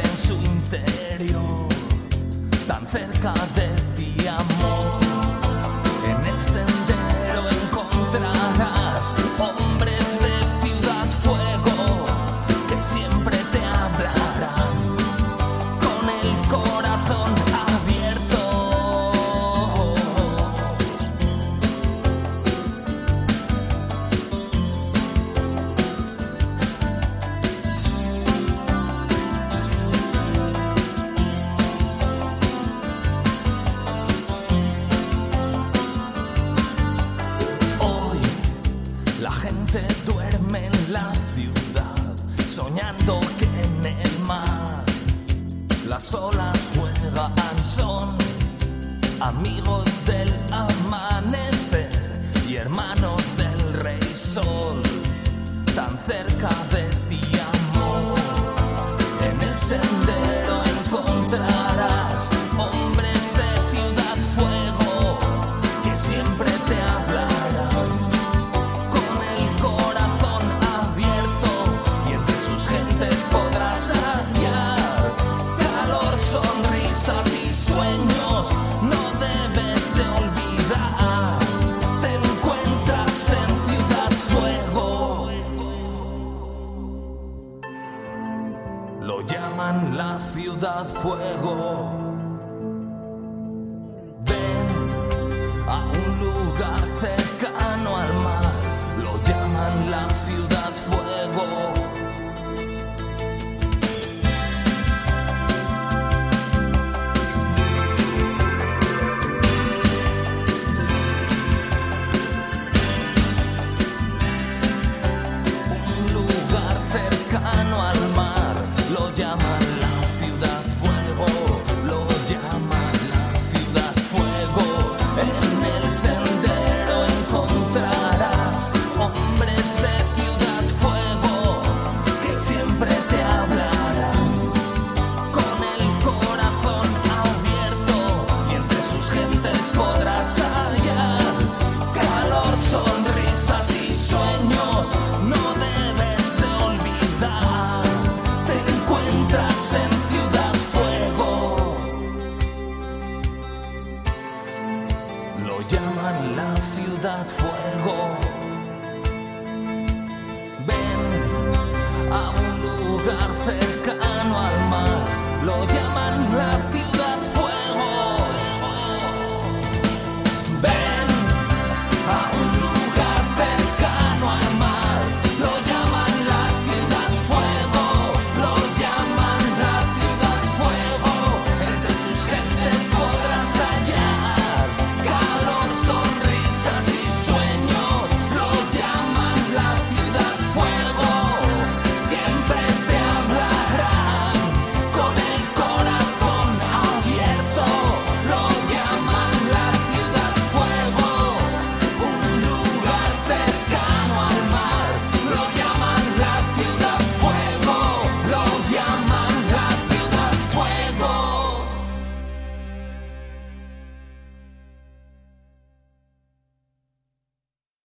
en su interior, tan cerca de ti, amor. En el sendero encontrarás hombres de ciudad fuego que siempre te hablarán con el corazón abierto. Hoy la gente duerme en la ciudad, soñando que en el mar las olas juegan, son amigos del amanecer y hermanos del rey sol, tan cerca de ti, amor. En el sendero encontrarás hombres de ciudad fuego que siempre te hablarán con el corazón abierto, y entre sus gentes podrás hallar calor, sonrisas y sueños. No debes de olvidar, te encuentras en Ciudad Fuego. Lo llaman la Ciudad Fuego.